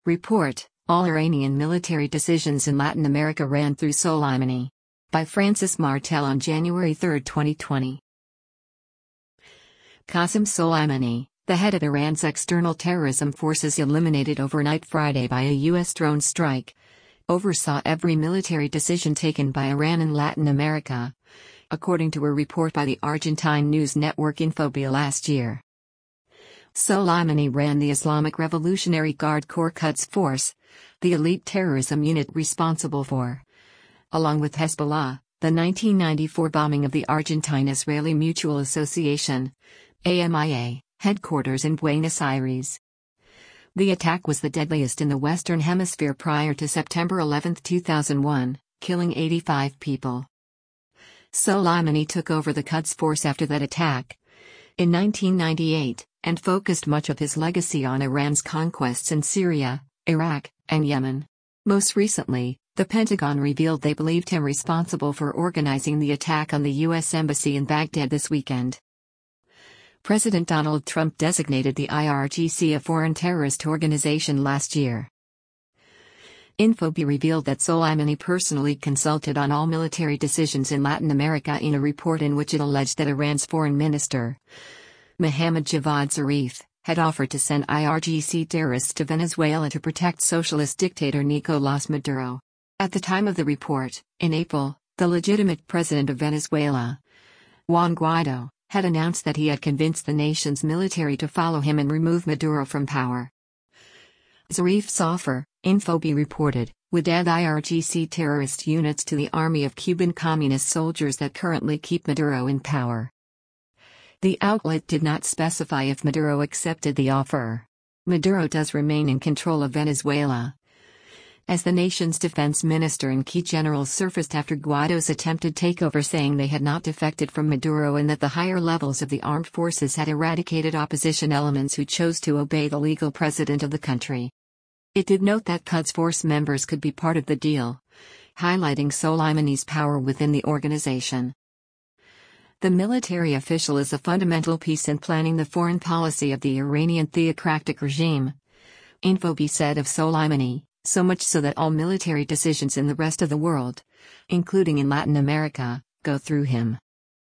Report: All Iranian military decisions in Latin America ran through Soleimani. By Francis Martel on January 3, 2020. Qasem Soleimani, the head of Iran's external terrorism forces, eliminated overnight Friday by a U.S. drone strike, oversaw every military decision taken by Iran in Latin America, according to a report by the Argentine news network Infobia last year. Soleimani ran the Islamic Revolutionary Guard Corps Quds Force, the elite terrorism unit responsible for, along with Hezbollah, the 1994 bombing of the Argentine-Israeli Mutual Association, AMIA, headquarters in Buenos Aires. The attack was the deadliest in the Western Hemisphere prior to September 11, 2001, killing 85 people. Soleimani took over the Quds Force after that attack in 1998, and focused much of his legacy on Iran's conquests in Syria, Iraq, and Yemen. Most recently, the Pentagon revealed they believed him responsible for organizing the attack on the U.S. Embassy in Baghdad this weekend. President Donald Trump designated the IRGC a foreign terrorist organization last year. Infobia revealed that Soleimani personally consulted on all military decisions in Latin America in a report in which it alleged that Iran's foreign minister, Mohammad Javad Zarif, had offered to send IRGC terrorists to Venezuela to protect socialist dictator Nicolás Maduro. At the time of the report, in April, the legitimate president of Venezuela, Juan Guaidó, had announced that he had convinced the nation's military to follow him and remove Maduro from power. Zarif's offer, Infobia reported, would add IRGC terrorist units to the army of Cuban communist soldiers that currently keep Maduro in power. The outlet did not specify if Maduro accepted the offer. Maduro does remain in control of Venezuela, as the nation's defense minister and key generals surfaced after Guaido's attempted takeover, saying they had not defected from Maduro and that the higher levels of the armed forces had eradicated opposition elements who chose to obey the legal president of the country. It did note that Quds Force members could be part of the deal, highlighting Soleimani's power within the organization. The military official is a fundamental piece in planning the foreign policy of the Iranian theocratic regime, Infobia said of Soleimani, so much so that all military decisions in the rest of the world, including in Latin America, go through him.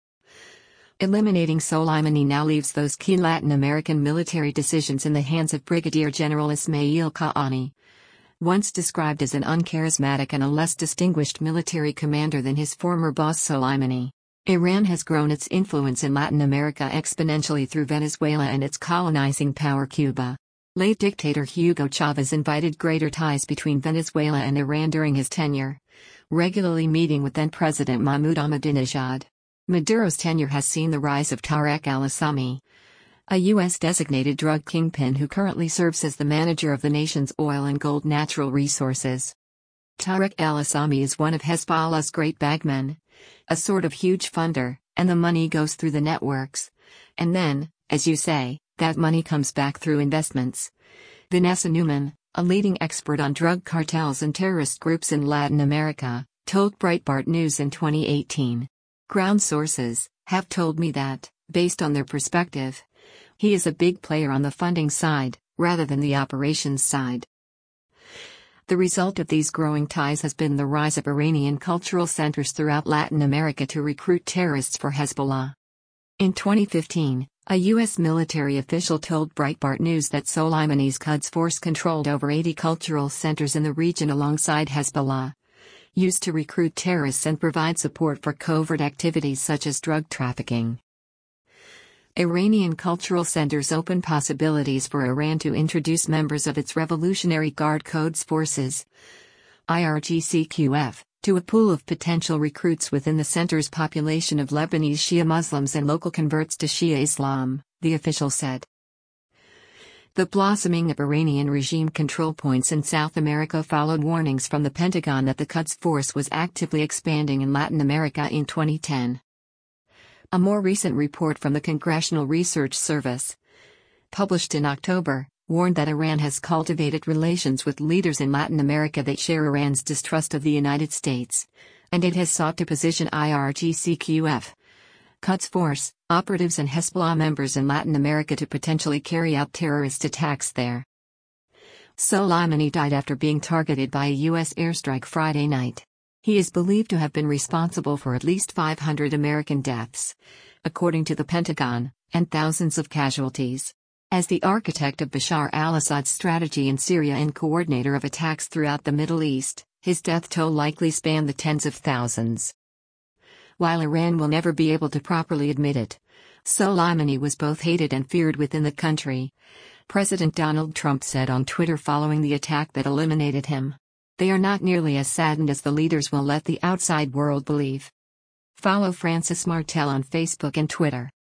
Eliminating Soleimani now leaves those key Latin American military decisions in the hands of Brigadier General Ismail Qaani, once described as an uncharismatic and a less distinguished military commander than his former boss Soleimani. Iran has grown its influence in Latin America exponentially through Venezuela and its colonizing power Cuba. Late dictator Hugo Chavez invited greater ties between Venezuela and Iran during his tenure, regularly meeting with then-President Mahmoud Ahmadinejad. Maduro's tenure has seen the rise of Tarek al-Assami, a U.S.-designated drug kingpin who currently serves as the manager of the nation's oil and gold natural resources. Tarek al-Assami is one of Hezbollah's great bagmen, a sort of huge funder, and the money goes through the networks. And then, as you say, that money comes back through investments. Vanessa Newman, a leading expert on drug cartels and terrorist groups in Latin America, told Breitbart News in 2018. Ground sources have told me that, based on their perspective, he is a big player on the funding side, rather than the operations side. The result of these growing ties has been the rise of Iranian cultural centers throughout Latin America to recruit terrorists for Hezbollah. In 2015, a U.S. military official told Breitbart News that Soleimani's Quds Force controlled over 80 cultural centers in the region alongside Hezbollah, used to recruit terrorists and provide support for covert activities such as drug trafficking. Iranian cultural centers open possibilities for Iran to introduce members of its Revolutionary Guard Quds Forces, IRGC-QF, to a pool of potential recruits within the center's population of Lebanese Shia Muslims and local converts to Shia Islam, the official said. The blossoming of Iranian regime control points in South America followed warnings from the Pentagon that the Quds Force was actively expanding in Latin America in 2010. A more recent report from the Congressional Research Service, published in October, warned that Iran has cultivated relations with leaders in Latin America that share Iran's distrust of the United States, and it has sought to position IRGC-QF, Quds Force, operatives and Hezbollah members in Latin America to potentially carry out terrorist attacks there. Soleimani died after being targeted by a U.S. airstrike Friday night. He is believed to have been responsible for at least 500 American deaths, according to the Pentagon, and thousands of casualties. As the architect of Bashar al-Assad's strategy in Syria and coordinator of attacks throughout the Middle East, his death toll likely spanned the tens of thousands. While Iran will never be able to properly admit it, Soleimani was both hated and feared within the country. President Donald Trump said on Twitter following the attack that eliminated him, "They are not nearly as saddened as the leaders will let the outside world believe." Follow Francis Martel on Facebook and Twitter.